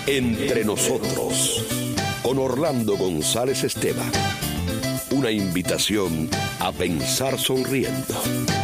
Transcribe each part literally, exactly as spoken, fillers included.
Entre nosotros, con Orlando González Esteban. Una invitación a pensar sonriendo.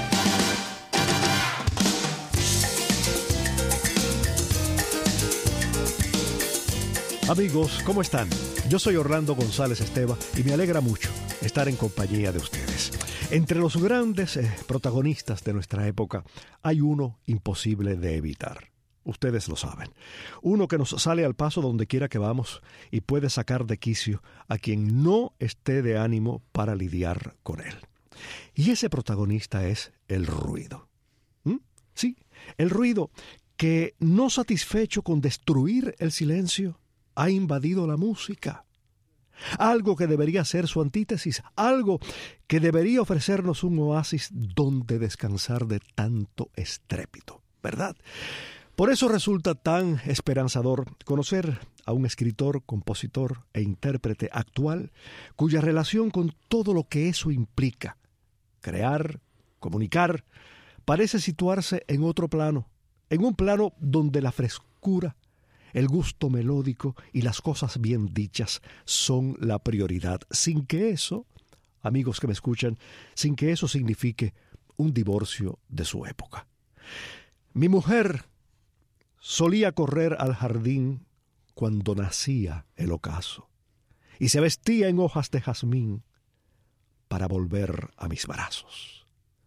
Amigos, ¿cómo están? Yo soy Orlando González Esteban y me alegra mucho estar en compañía de ustedes. Entre los grandes eh, protagonistas de nuestra época hay uno imposible de evitar. Ustedes lo saben. Uno que nos sale al paso donde quiera que vamos y puede sacar de quicio a quien no esté de ánimo para lidiar con él. Y ese protagonista es el ruido. ¿Mm? Sí, el ruido que, no satisfecho con destruir el silencio, ha invadido la música. Algo que debería ser su antítesis, algo que debería ofrecernos un oasis donde descansar de tanto estrépito, ¿verdad? Por eso resulta tan esperanzador conocer a un escritor, compositor e intérprete actual cuya relación con todo lo que eso implica, crear, comunicar, parece situarse en otro plano, en un plano donde la frescura, el gusto melódico y las cosas bien dichas son la prioridad, sin que eso, amigos que me escuchan, sin que eso signifique un divorcio de su época. Mi mujer solía correr al jardín cuando nacía el ocaso y se vestía en hojas de jazmín para volver a mis brazos.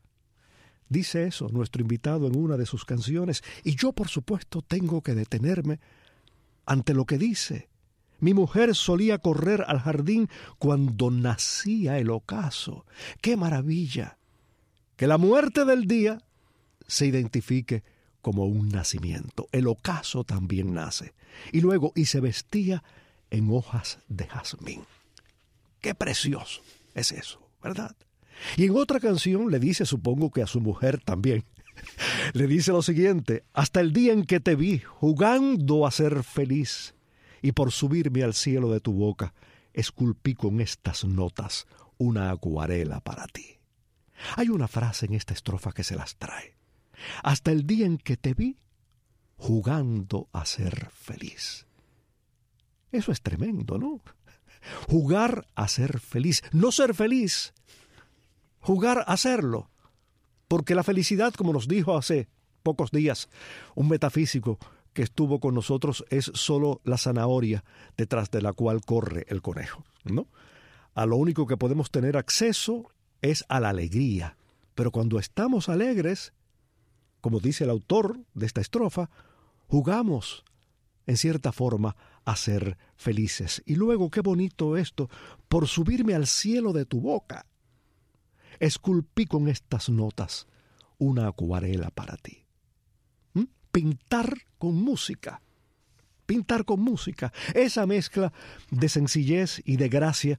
Dice eso nuestro invitado en una de sus canciones y yo, por supuesto, tengo que detenerme ante lo que dice. Mi mujer solía correr al jardín cuando nacía el ocaso. ¡Qué maravilla! Que la muerte del día se identifique como un nacimiento. El ocaso también nace. Y luego, y se vestía en hojas de jazmín. ¡Qué precioso es eso! ¿Verdad? Y en otra canción le dice, supongo que a su mujer también, le dice lo siguiente: hasta el día en que te vi jugando a ser feliz y por subirme al cielo de tu boca esculpí con estas notas una acuarela para ti. Hay una frase en esta estrofa que se las trae: hasta el día en que te vi jugando a ser feliz. Eso es tremendo, ¿no? Jugar a ser feliz, no ser feliz, jugar a serlo. Porque la felicidad, como nos dijo hace pocos días un metafísico que estuvo con nosotros, es solo la zanahoria detrás de la cual corre el conejo, ¿no? A lo único que podemos tener acceso es a la alegría. Pero cuando estamos alegres, como dice el autor de esta estrofa, jugamos, en cierta forma, a ser felices. Y luego, qué bonito esto: por subirme al cielo de tu boca esculpí con estas notas una acuarela para ti. ¿Mm? Pintar con música. Pintar con música. Esa mezcla de sencillez y de gracia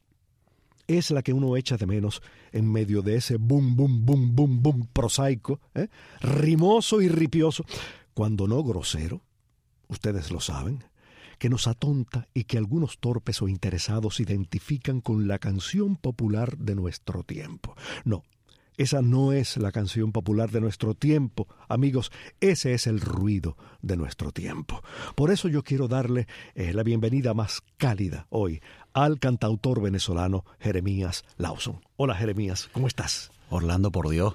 es la que uno echa de menos en medio de ese boom, boom, boom, boom, boom prosaico, ¿eh? Rimoso y ripioso, cuando no grosero, ustedes lo saben, que nos atonta y que algunos torpes o interesados identifican con la canción popular de nuestro tiempo. No, esa no es la canción popular de nuestro tiempo, amigos, ese es el ruido de nuestro tiempo. Por eso yo quiero darle eh, la bienvenida más cálida hoy al cantautor venezolano Jeremías Lawson. Hola Jeremías, ¿cómo estás? Orlando, por Dios,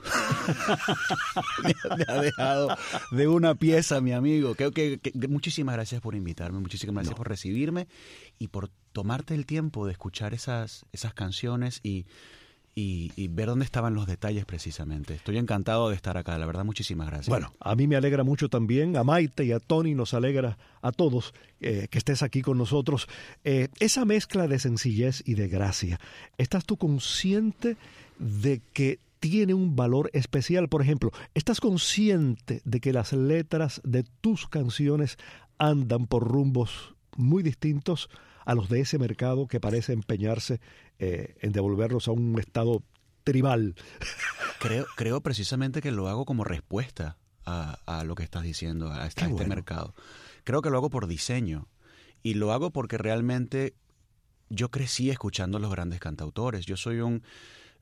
me, me ha dejado de una pieza, mi amigo. Creo que, que muchísimas gracias por invitarme, muchísimas gracias no. por recibirme y por tomarte el tiempo de escuchar esas, esas canciones y, y, y ver dónde estaban los detalles precisamente. Estoy encantado de estar acá, la verdad, muchísimas gracias. Bueno, a mí me alegra mucho también, a Maite y a Tony nos alegra a todos eh, que estés aquí con nosotros. Eh, esa mezcla de sencillez y de gracia, ¿estás tú consciente de que tiene un valor especial? Por ejemplo, ¿estás consciente de que las letras de tus canciones andan por rumbos muy distintos a los de ese mercado que parece empeñarse eh, en devolverlos a un estado tribal? Creo, creo precisamente que lo hago como respuesta a, a lo que estás diciendo, a este, a este bueno. mercado. Creo que lo hago por diseño y lo hago porque realmente yo crecí escuchando a los grandes cantautores. Yo soy un...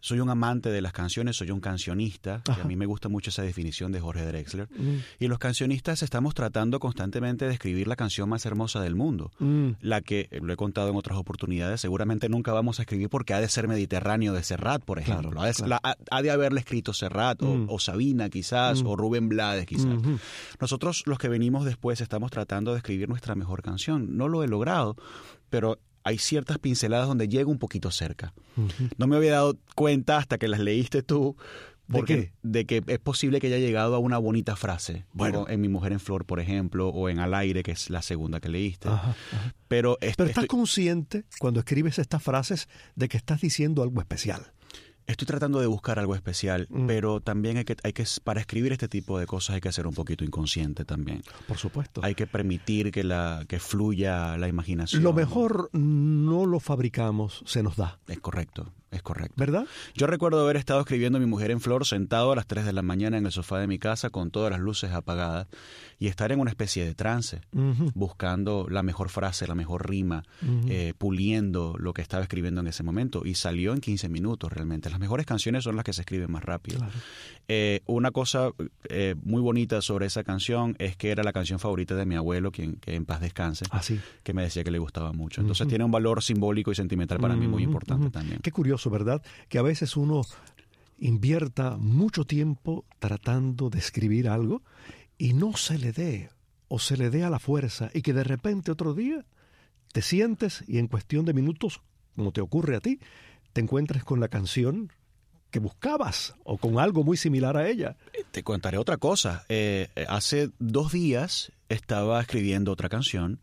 soy un amante de las canciones, soy un cancionista, y a mí me gusta mucho esa definición de Jorge Drexler. Mm. Y los cancionistas estamos tratando constantemente de escribir la canción más hermosa del mundo, mm. la que, lo he contado en otras oportunidades, seguramente nunca vamos a escribir porque ha de ser Mediterráneo de Serrat, por ejemplo. Claro, ha, de, claro. la, ha, ha de haberle escrito Serrat, mm. o, o Sabina quizás, mm. o Rubén Blades quizás. Mm-hmm. Nosotros, los que venimos después, estamos tratando de escribir nuestra mejor canción. No lo he logrado, pero hay ciertas pinceladas donde llego un poquito cerca. Uh-huh. No me había dado cuenta hasta que las leíste tú. Porque, ¿de qué? De que es posible que haya llegado a una bonita frase. Bueno, en Mi Mujer en Flor, por ejemplo, o en Al Aire, que es la segunda que leíste. Ajá, ajá. Pero, est- Pero estás estoy... consciente, cuando escribes estas frases, de que estás diciendo algo especial. Estoy tratando de buscar algo especial, mm. pero también hay que, hay que, para escribir este tipo de cosas hay que ser un poquito inconsciente también. Por supuesto. Hay que permitir que, la, que fluya la imaginación. Lo mejor no lo fabricamos, se nos da. Es correcto. Es correcto. ¿Verdad? Yo recuerdo haber estado escribiendo Mi Mujer en Flor sentado a las tres de la mañana en el sofá de mi casa con todas las luces apagadas y estar en una especie de trance, uh-huh. buscando la mejor frase, la mejor rima, uh-huh. eh, puliendo lo que estaba escribiendo en ese momento, y salió en quince minutos realmente. Las mejores canciones son las que se escriben más rápido. Claro. Eh, una cosa eh, muy bonita sobre esa canción es que era la canción favorita de mi abuelo, quien que en paz descanse, ¿Ah, sí? que me decía que le gustaba mucho. Entonces uh-huh. tiene un valor simbólico y sentimental para uh-huh. mí muy importante uh-huh. también. Qué curioso, ¿verdad? Que a veces uno invierta mucho tiempo tratando de escribir algo y no se le dé, o se le dé a la fuerza, y que de repente otro día te sientes y en cuestión de minutos, como te ocurre a ti, te encuentres con la canción que buscabas o con algo muy similar a ella. Te contaré otra cosa. Eh, hace dos días estaba escribiendo otra canción.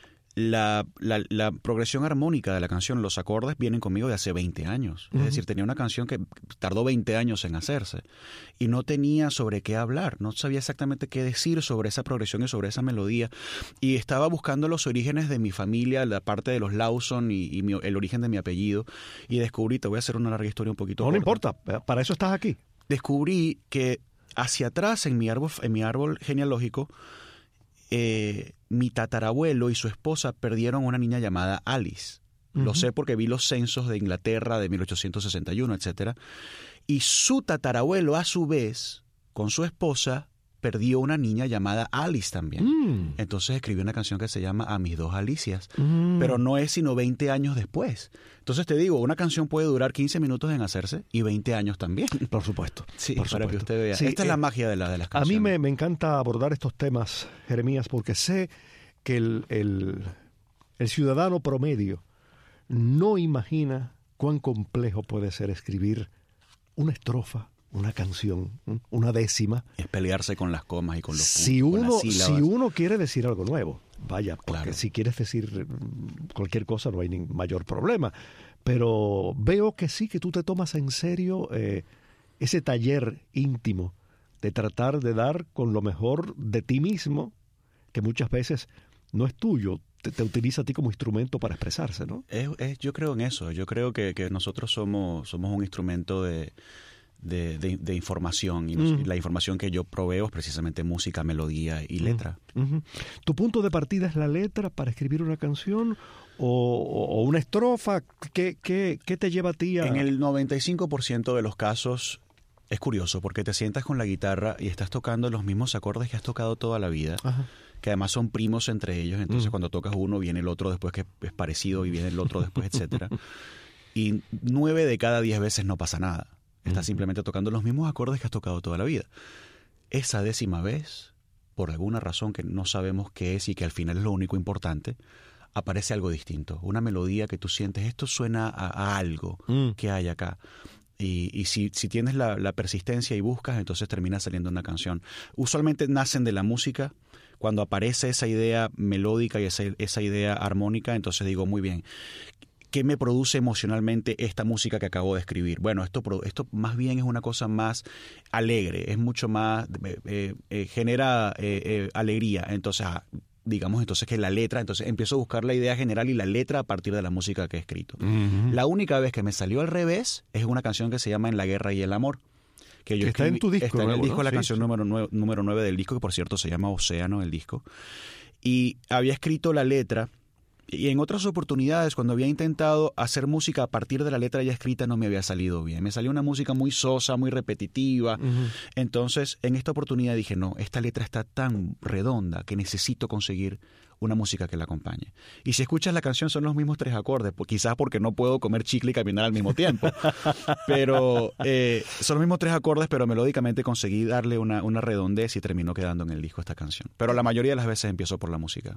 La, la, la progresión armónica de la canción, los acordes vienen conmigo de hace veinte años. Uh-huh. Es decir, tenía una canción que tardó veinte años en hacerse y no tenía sobre qué hablar, no sabía exactamente qué decir sobre esa progresión y sobre esa melodía, y estaba buscando los orígenes de mi familia, la parte de los Lawson y, y mi, el origen de mi apellido, y descubrí, te voy a hacer una larga historia un poquito. No, no corta. importa, para eso estás aquí. Descubrí que hacia atrás en mi árbol, en mi árbol genealógico, Eh, mi tatarabuelo y su esposa perdieron una niña llamada Alice. Uh-huh. Lo sé porque vi los censos de Inglaterra de mil ochocientos sesenta y uno, etcétera. Y su tatarabuelo, a su vez, con su esposa, perdió una niña llamada Alice también. Mm. Entonces escribí una canción que se llama A mis dos Alicias, mm. pero no es sino veinte años después. Entonces te digo, una canción puede durar quince minutos en hacerse y veinte años también. Por supuesto. Sí, por para supuesto. que usted vea. Sí, Esta eh, es la magia de, la, de las canciones. A mí me, me encanta abordar estos temas, Jeremías, porque sé que el, el, el ciudadano promedio no imagina cuán complejo puede ser escribir una estrofa, una canción, una décima. Es pelearse con las comas y con los si puntos, uno, con las sílabas. Si uno quiere decir algo nuevo, vaya, porque claro. si quieres decir cualquier cosa no hay ni mayor problema. Pero veo que sí, que tú te tomas en serio eh, ese taller íntimo de tratar de dar con lo mejor de ti mismo, que muchas veces no es tuyo, te, te utiliza a ti como instrumento para expresarse, ¿no? Es, es, yo creo en eso, yo creo que, que nosotros somos, somos un instrumento de... De, de, de información y, nos, uh-huh. y la información que yo proveo es precisamente música, melodía y letra. Uh-huh. ¿Tu punto de partida es la letra para escribir una canción o, o una estrofa? ¿Qué, qué, ¿Qué te lleva a ti a...? En el noventa y cinco por ciento de los casos es curioso porque te sientas con la guitarra y estás tocando los mismos acordes que has tocado toda la vida, uh-huh. que además son primos entre ellos, entonces uh-huh. cuando tocas uno viene el otro después que es parecido y viene el otro después, etcétera. Y nueve de cada diez veces no pasa nada. Estás simplemente tocando los mismos acordes que has tocado toda la vida. Esa décima vez, por alguna razón que no sabemos qué es y que al final es lo único importante, aparece algo distinto. Una melodía que tú sientes, esto suena a, a algo mm. que hay acá. Y, y si, si tienes la, la persistencia y buscas, entonces termina saliendo una canción. Usualmente nacen de la música. Cuando aparece esa idea melódica y esa, esa idea armónica, entonces digo, muy bien, ¿qué me produce emocionalmente esta música que acabo de escribir? Bueno, esto, esto más bien es una cosa más alegre, es mucho más, eh, eh, genera eh, eh, alegría. Entonces, ah, digamos entonces que la letra, entonces empiezo a buscar la idea general y la letra a partir de la música que he escrito. Uh-huh. La única vez que me salió al revés es una canción que se llama En la guerra y el amor. Que yo está escribí, en tu disco. Está en nuevo, el disco, ¿no? la sí, canción sí. número nueve, número nueve del disco, que por cierto se llama Océano, el disco. Y había escrito la letra y en otras oportunidades, cuando había intentado hacer música a partir de la letra ya escrita, no me había salido bien. Me salió una música muy sosa, muy repetitiva. Uh-huh. Entonces, en esta oportunidad dije, no, esta letra está tan redonda que necesito conseguir una música que la acompañe. Y si escuchas la canción son los mismos tres acordes, pues quizás porque no puedo comer chicle y caminar al mismo tiempo. Pero eh, son los mismos tres acordes, pero melódicamente conseguí darle una, una redondez y terminó quedando en el disco esta canción. Pero la mayoría de las veces empiezo por la música.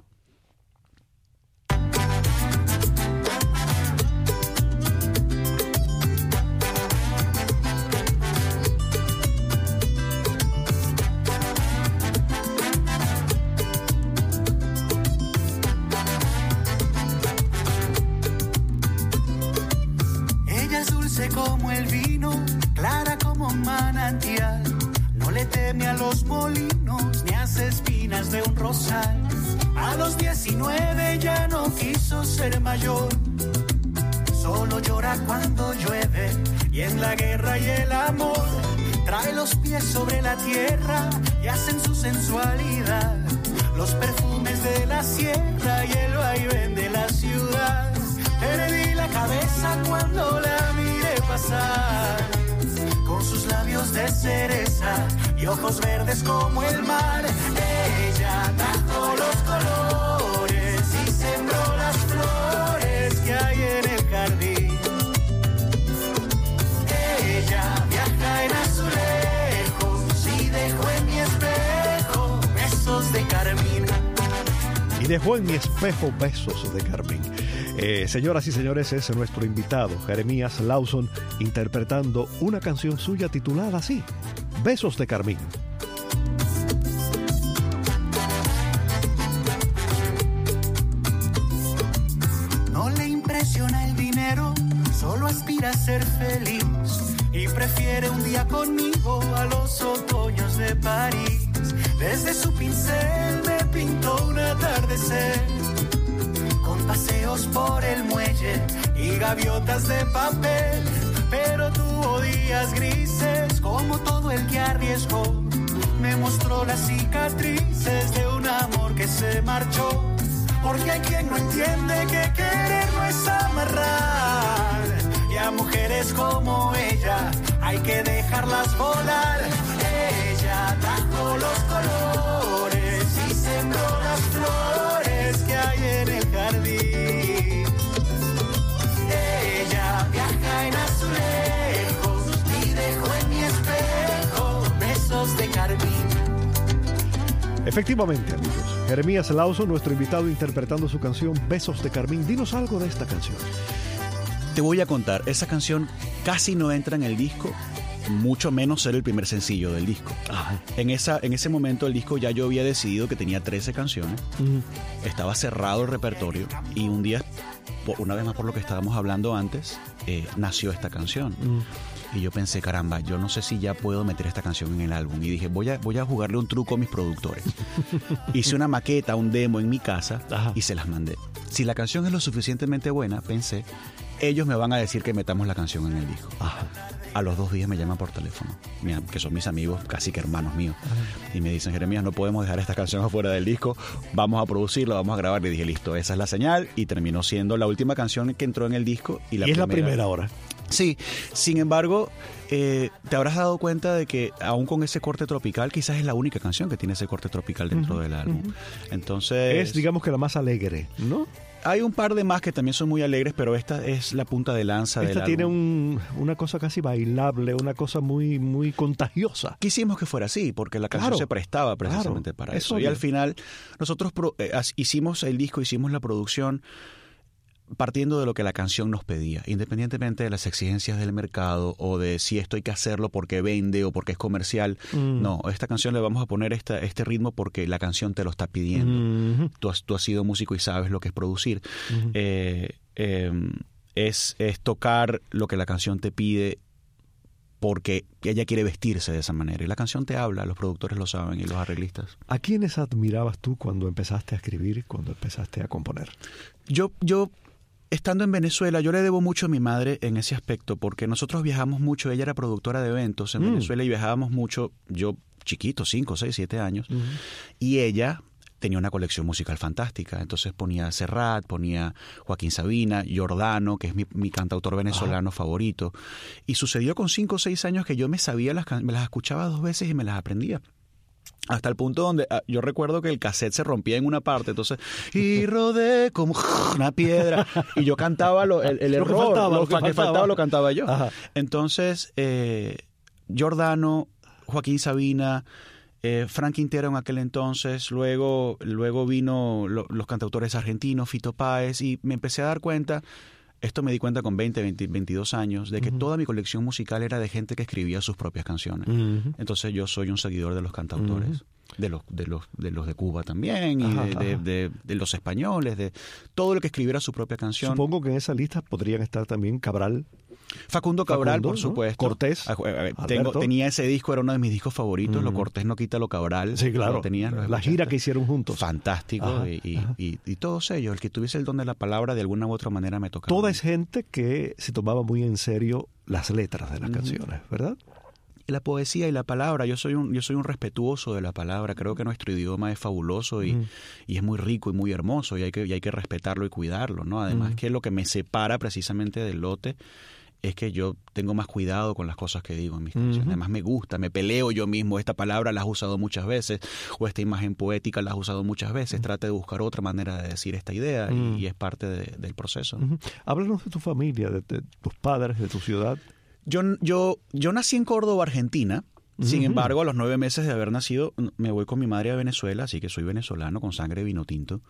Como el vino, clara como un manantial, no le teme a los molinos ni a las espinas de un rosal. A los diecinueve ya no quiso ser mayor, solo llora cuando llueve y en la guerra y el amor trae los pies sobre la tierra y hacen su sensualidad los perfumes de la sierra y el vaivén de la ciudad. Perdí la cabeza cuando la miré pasar, con sus labios de cereza y ojos verdes como el mar. Ella trajo los colores y sembró las flores que hay en el jardín. Ella viaja en azulejos y dejó en mi espejo besos de carmín. Y dejó en mi espejo besos de carmín. Eh, señoras y señores, ese es nuestro invitado, Jeremías Lawson, interpretando una canción suya titulada así, Besos de Carmín. No le impresiona el dinero, solo aspira a ser feliz y prefiere un día conmigo a los otoños de París. Desde su pincel me pintó un atardecer, con paseos por el muelle y gaviotas de papel, pero tuvo días grises como todo el que arriesgó. Me mostró las cicatrices de un amor que se marchó, porque hay quien no entiende que querer no es amarrar, y a mujeres como ella hay que dejarlas volar. Ella trajo los colores y sembró las flores que hay en el jardín. Ella viaja en azulejos y dejó en mi espejo besos de carmín. Efectivamente, amigos, Jeremías Lawson, nuestro invitado, interpretando su canción Besos de Carmín. Dinos algo de esta canción. Te voy a contar, esa canción casi no entra en el disco, mucho menos ser el primer sencillo del disco. Ajá. En, esa, en ese momento el disco ya yo había decidido que tenía trece canciones, uh-huh. Estaba cerrado el repertorio y un día, una vez más por lo que estábamos hablando antes, eh, nació esta canción. Uh-huh. Y yo pensé, caramba, yo no sé si ya puedo meter esta canción en el álbum. Y dije, voy a, voy a jugarle un truco a mis productores. Hice una maqueta, un demo en mi casa. Ajá. Y se las mandé. Si la canción es lo suficientemente buena, pensé, ellos me van a decir que metamos la canción en el disco. Ajá. A los dos días me llaman por teléfono, que son mis amigos, casi que hermanos míos. Ajá. Y me dicen, Jeremías, no podemos dejar esta canción afuera del disco, vamos a producirla, vamos a grabar. Y dije, listo, esa es la señal. Y terminó siendo la última canción que entró en el disco. Y, la y es primera, la primera ahora. Sí, sin embargo, eh, te habrás dado cuenta de que aún con ese corte tropical, quizás es la única canción que tiene ese corte tropical dentro uh-huh, del álbum. Uh-huh. Entonces, es, digamos que la más alegre, ¿no? Hay un par de más que también son muy alegres, pero esta es la punta de lanza del álbum. Esta tiene un, una cosa casi bailable, una cosa muy, muy contagiosa. Quisimos que fuera así, porque la canción claro, se prestaba precisamente claro, para eso. eso. Y al final, nosotros pro, eh, hicimos el disco, hicimos la producción partiendo de lo que la canción nos pedía, independientemente de las exigencias del mercado o de si esto hay que hacerlo porque vende o porque es comercial. Mm. No, a esta canción le vamos a poner esta, este ritmo porque la canción te lo está pidiendo. Mm-hmm. Tú has, tú has sido músico y sabes lo que es producir. Mm-hmm. Eh, eh, es, es tocar lo que la canción te pide porque ella quiere vestirse de esa manera. Y la canción te habla, los productores lo saben y los arreglistas. ¿A quiénes admirabas tú cuando empezaste a escribir, cuando empezaste a componer? Yo... yo Estando en Venezuela, yo le debo mucho a mi madre en ese aspecto, porque nosotros viajamos mucho. Ella era productora de eventos en mm. Venezuela y viajábamos mucho, yo chiquito, cinco, seis, siete años, uh-huh. y ella tenía una colección musical fantástica. Entonces ponía Serrat, ponía Joaquín Sabina, Giordano, que es mi, mi cantautor venezolano Ajá. favorito. Y sucedió con cinco o seis años que yo me sabía, las, me las escuchaba dos veces y me las aprendía. Hasta el punto donde uh, yo recuerdo que el cassette se rompía en una parte, entonces, y rodé como una piedra, y yo cantaba lo, el, el error, lo que faltaba, lo, lo que faltaba. faltaba lo cantaba yo. Ajá. Entonces, eh, Giordano, Joaquín Sabina, eh, Frank Quintero en aquel entonces, luego, luego vino lo, los cantautores argentinos, Fito Páez, y me empecé a dar cuenta... Esto me di cuenta con veinte, veinte, veintidós años, de que uh-huh. toda mi colección musical era de gente que escribía sus propias canciones. Uh-huh. Entonces yo soy un seguidor de los cantautores, uh-huh. de, los, de, los, de los de Cuba también, ajá, y de, de, de, de los españoles, de todo el que escribiera su propia canción. Supongo que en esa lista podrían estar también Cabral. Facundo Cabral, Facundo, por supuesto. ¿No? Cortés. Tengo, tenía ese disco, era uno de mis discos favoritos. Uh-huh. Lo Cortés no quita lo Cabral. Sí, claro. Lo tenía, lo la gira que hicieron juntos. Fantástico. Ajá, y, ajá. Y, y, y todos ellos, el que tuviese el don de la palabra, de alguna u otra manera me tocaba. Toda es gente que se tomaba muy en serio las letras de las uh-huh. canciones, ¿verdad? La poesía y la palabra, yo soy un yo soy un respetuoso de la palabra, creo que nuestro idioma es fabuloso y, mm. y es muy rico y muy hermoso y hay que y hay que respetarlo y cuidarlo, ¿no? Además mm. que lo que me separa precisamente del lote es que yo tengo más cuidado con las cosas que digo en mis canciones. Mm-hmm. Además me gusta, me peleo yo mismo, esta palabra la has usado muchas veces o esta imagen poética la has usado muchas veces, mm. trate de buscar otra manera de decir esta idea mm. y, y es parte de, del proceso. Mm-hmm. Háblanos de tu familia, de, de tus padres, de tu ciudad. Yo, yo, yo nací en Córdoba, Argentina. Sin uh-huh. embargo, a los nueve meses de haber nacido, me voy con mi madre a Venezuela, así que soy venezolano con sangre de vino tinto.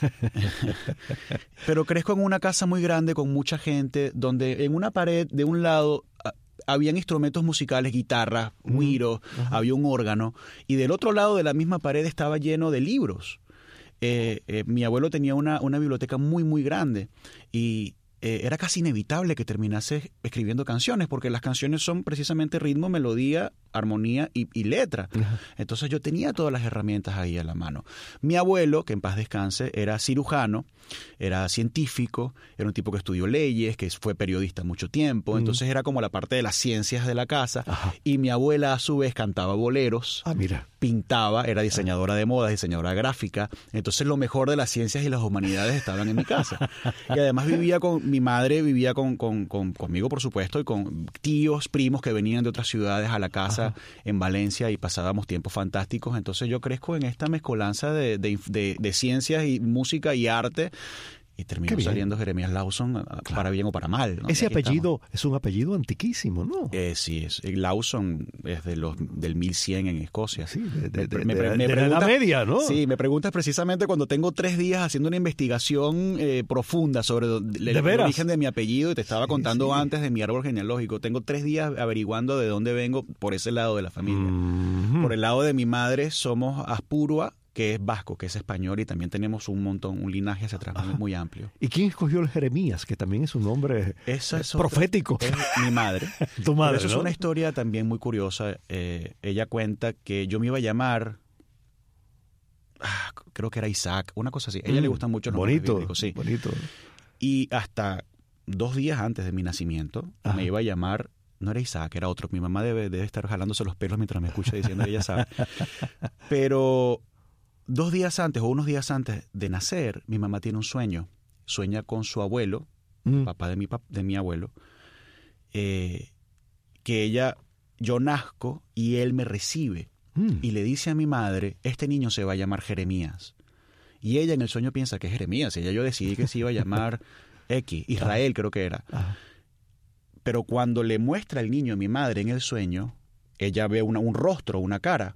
Pero crezco en una casa muy grande con mucha gente, donde en una pared de un lado habían instrumentos musicales, guitarras, güiros, uh-huh. había un órgano, y del otro lado de la misma pared estaba lleno de libros. Eh, eh, mi abuelo tenía una, una biblioteca muy, muy grande, y Eh, era casi inevitable que terminase escribiendo canciones, porque las canciones son precisamente ritmo, melodía, armonía y, y letra. Uh-huh. Entonces yo tenía todas las herramientas ahí a la mano. Mi abuelo, que en paz descanse, era cirujano, era científico, era un tipo que estudió leyes, que fue periodista mucho tiempo, uh-huh. entonces era como la parte de las ciencias de la casa. Uh-huh. Y mi abuela a su vez cantaba boleros, ah, mira. pintaba, era diseñadora de moda, diseñadora gráfica. Entonces lo mejor de las ciencias y las humanidades estaban en mi casa. Y además vivía con... Mi madre vivía con, con, con, conmigo, por supuesto, y con tíos, primos que venían de otras ciudades a la casa Ajá. en Valencia y pasábamos tiempos fantásticos. Entonces yo crezco en esta mezcolanza de, de, de, de ciencias y música y arte. Y terminó saliendo Jeremías Lawson, claro. para bien o para mal, ¿no? Ese apellido estamos. Es un apellido antiquísimo, ¿no? Eh, sí, es, Lawson es de los del mil cien en Escocia. Sí, de, de, de, me, de, me de la Edad Media, ¿no? Sí, me preguntas precisamente cuando tengo tres días haciendo una investigación eh, profunda sobre el, el origen de mi apellido, y te estaba sí, contando sí. antes de mi árbol genealógico. Tengo tres días averiguando de dónde vengo por ese lado de la familia. Mm-hmm. Por el lado de mi madre somos Aspurua, que es vasco, que es español, y también tenemos un montón, un linaje hacia atrás muy, muy amplio. ¿Y quién escogió el Jeremías, que también es un nombre Esa es profético? Otra, es mi madre. Tu madre, Pero eso ¿no? es una historia también muy curiosa. Eh, ella cuenta que yo me iba a llamar, ah, creo que era Isaac, una cosa así. A ella mm, le gustan mucho los nombres bíblicos, sí. Bonito. Y hasta dos días antes de mi nacimiento, Ajá. me iba a llamar, no era Isaac, era otro. Mi mamá debe, debe estar jalándose los pelos mientras me escucha diciendo, ella sabe. Pero... Dos días antes o unos días antes de nacer, mi mamá tiene un sueño. Sueña con su abuelo, mm. papá de mi, pap- de mi abuelo, eh, que ella, yo nazco y él me recibe. Mm. Y le dice a mi madre, este niño se va a llamar Jeremías. Y ella en el sueño piensa que es Jeremías. Ella yo decidí que se iba a llamar X, Israel creo que era. Ah. Pero cuando le muestra el niño a mi madre en el sueño, ella ve una, un rostro, una cara.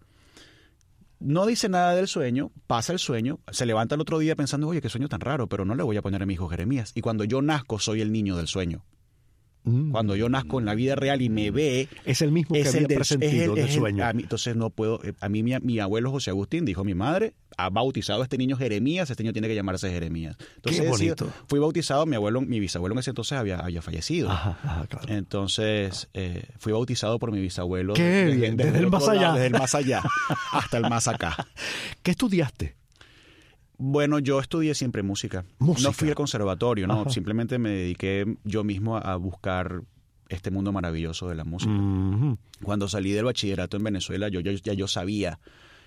No dice nada del sueño, pasa el sueño, se levanta el otro día pensando, oye, qué sueño tan raro, pero no le voy a poner a mi hijo Jeremías. Y cuando yo nazco, soy el niño del sueño. Mm. Cuando yo nazco en la vida real y me ve... Es el mismo que había presentido del sueño. A mí, entonces no puedo... A mí mi, mi abuelo José Agustín dijo, mi madre ha bautizado a este niño Jeremías, este niño tiene que llamarse Jeremías. Entonces, qué bonito. Sí, fui bautizado, mi abuelo, mi bisabuelo en ese entonces había, había fallecido. Ajá, ajá, claro. Entonces eh, fui bautizado por mi bisabuelo. Qué desde, bien, desde, desde el más allá. Lado, desde el más allá hasta el más acá. ¿Qué estudiaste? Bueno, yo estudié siempre música. ¿Música? No fui al conservatorio, no. Ajá. Simplemente me dediqué yo mismo a, a buscar este mundo maravilloso de la música. Mm-hmm. Cuando salí del bachillerato en Venezuela, yo, yo ya yo sabía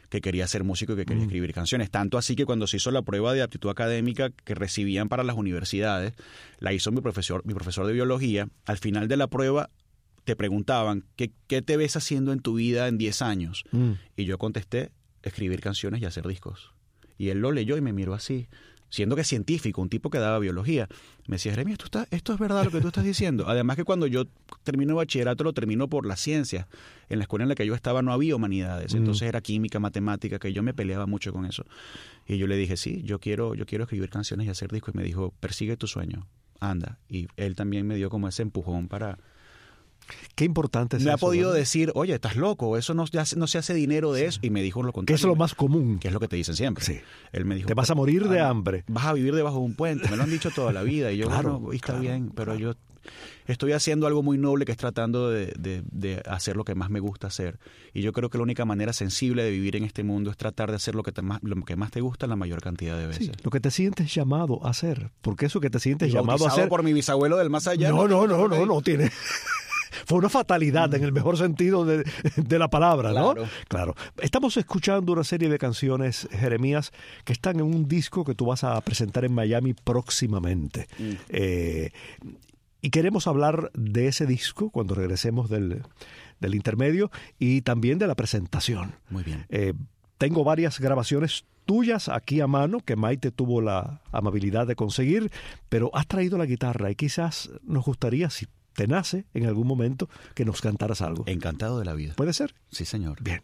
que quería ser músico y que quería mm. escribir canciones. Tanto así que cuando se hizo la prueba de aptitud académica que recibían para las universidades, la hizo mi profesor, mi profesor de biología. Al final de la prueba te preguntaban, ¿qué, qué te ves haciendo en tu vida en diez años? Mm. Y yo contesté, escribir canciones y hacer discos. Y él lo leyó y me miró así, siendo que es científico, un tipo que daba biología. Me decía, Jeremías, ¿esto, está, esto es verdad lo que tú estás diciendo. Además que cuando yo termino el bachillerato lo termino por las ciencias. En la escuela en la que yo estaba no había humanidades, mm. entonces era química, matemática, que yo me peleaba mucho con eso. Y yo le dije, sí, yo quiero, yo quiero escribir canciones y hacer discos. Y me dijo, persigue tu sueño, anda. Y él también me dio como ese empujón para... Qué importante es me eso. Me ha podido ¿verdad? decir, oye, estás loco, eso no, no se hace dinero de sí. eso. Y me dijo lo contrario. Que es lo más común. Que es lo que te dicen siempre. Sí. Él me dijo, te vas a morir de hambre. Vas a vivir debajo de un puente. Me lo han dicho toda la vida. Y yo, claro, bueno, está claro, bien, pero claro. yo estoy haciendo algo muy noble que es tratando de, de, de hacer lo que más me gusta hacer. Y yo creo que la única manera sensible de vivir en este mundo es tratar de hacer lo que, te más, lo que más te gusta la mayor cantidad de veces. Sí, lo que te sientes llamado a hacer. Porque eso que te sientes llamado a hacer... por mi bisabuelo del más allá. No, no, no, no, no, no tiene... Fue una fatalidad en el mejor sentido de, de la palabra, ¿no? Claro. Claro. Estamos escuchando una serie de canciones, Jeremías, que están en un disco que tú vas a presentar en Miami próximamente. Mm. Eh, y queremos hablar de ese disco cuando regresemos del, del intermedio y también de la presentación. Muy bien. Eh, tengo varias grabaciones tuyas aquí a mano que Maite tuvo la amabilidad de conseguir, pero has traído la guitarra y quizás nos gustaría, si te nace en algún momento, que nos cantaras algo. Encantado de la vida. ¿Puede ser? Sí, señor. Bien.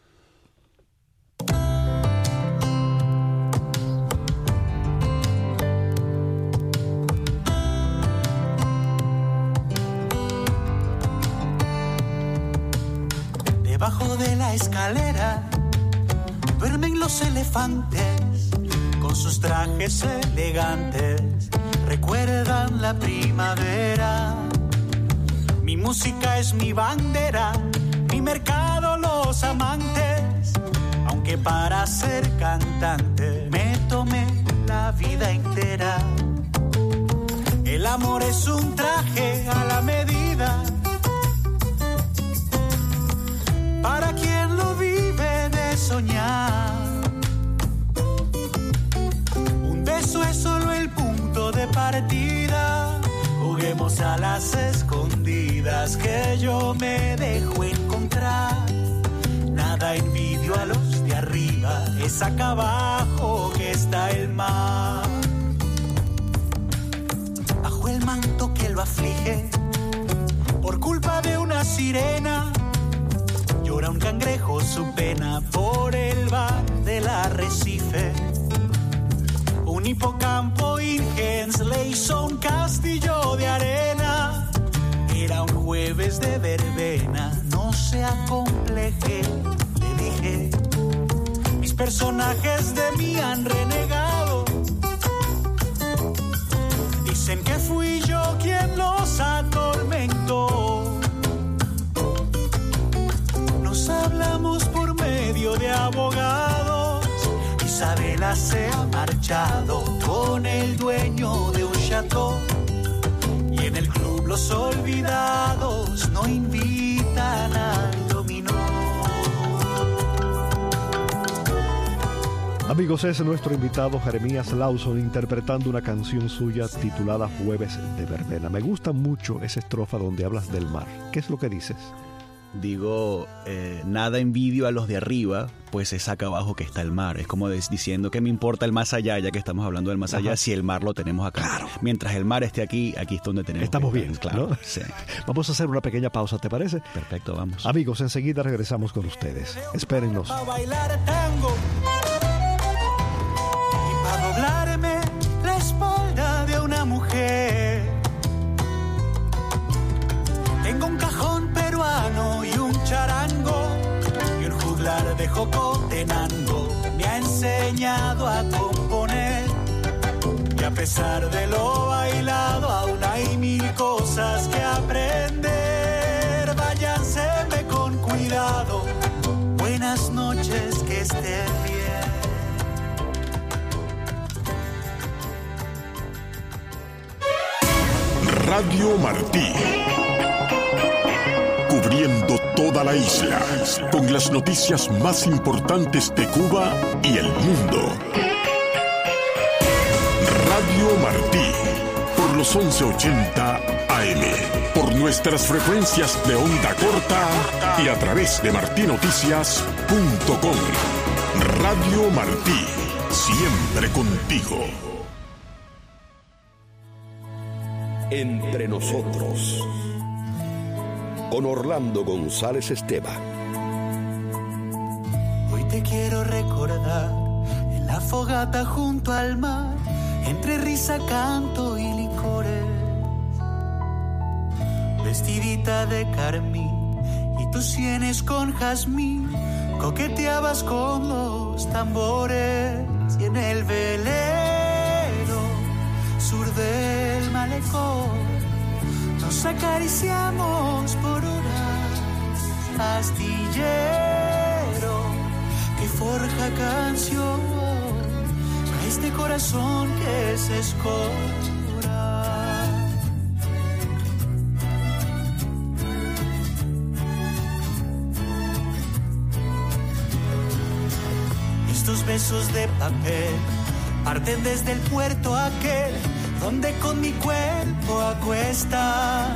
Debajo de la escalera duermen los elefantes con sus trajes elegantes. Recuerdan la primavera. Mi música es mi bandera, mi mercado los amantes. Aunque para ser cantante me tomé la vida entera. El amor es un traje a la medida para quien lo vive de soñar. Un beso es solo el punto de partida. Juguemos a las escondidas que yo me dejo encontrar. Nada envidio a los de arriba, es acá abajo que está el mar. Bajo el manto que lo aflige, por culpa de una sirena, llora un cangrejo su pena por el bar del arrecife. Un hipocampo ingens le hizo un castillo de arena. Era un jueves de verbena, no se acompleje, le dije. Mis personajes de mí han renegado. Dicen que fui yo quien los atormentó. Nos hablamos por medio de abogados. Isabela se ha marchado con el dueño de un chateau. Y en el club los olvidados no invitan al dominó. Amigos, es nuestro invitado Jeremías Lawson interpretando una canción suya titulada Jueves de Verbena. Me gusta mucho esa estrofa donde hablas del mar. ¿Qué es lo que dices? Digo, eh, nada envidio a los de arriba, pues es acá abajo que está el mar. Es como des, diciendo que me importa el más allá, ya que estamos hablando del más allá, Ajá. si el mar lo tenemos acá. Claro. Mientras el mar esté aquí, aquí es donde tenemos Estamos que bien, estar, claro. ¿no? Sí. Vamos a hacer una pequeña pausa, ¿te parece? Perfecto, vamos. Amigos, enseguida regresamos con ustedes. Espérennos. Para bailar tango y para doblarme la espalda de una mujer. Tengo un cajón peruano y un charango y un juglar de Jocotenango. Me ha enseñado a componer y a pesar de lo bailado aún hay mil cosas que aprender. Váyanseme con cuidado. Buenas noches, que estén bien. Radio Martí. Cubriendo toda toda la isla, con las noticias más importantes de Cuba y el mundo. Radio Martí, por los once ochenta A M, por nuestras frecuencias de onda corta y a través de martí noticias punto com. Radio Martí, siempre contigo. Entre nosotros, con Orlando González Esteban. Hoy te quiero recordar en la fogata junto al mar, entre risa, canto y licores, vestidita de carmín y tus sienes con jazmín, coqueteabas con los tambores, y en el velero sur del malecón nos acariciamos por horas, astillero que forja canción a este corazón que se escora. Estos besos de papel parten desde el puerto aquel donde con mi cuerpo acuesta.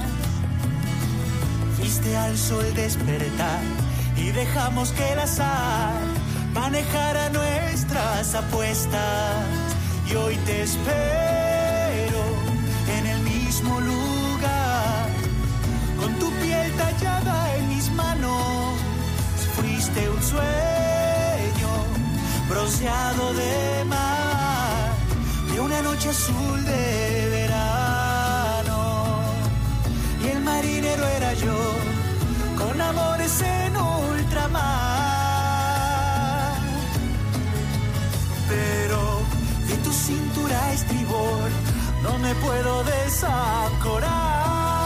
Viste al sol despertar y dejamos que el azar manejara nuestras apuestas. Y hoy te espero en el mismo lugar, con tu piel tallada en mis manos. Fuiste un sueño bronceado de mar, de una noche azul de verano, y el marinero era yo, con amores en ultramar. Pero de tu cintura a estribor no me puedo desancorar.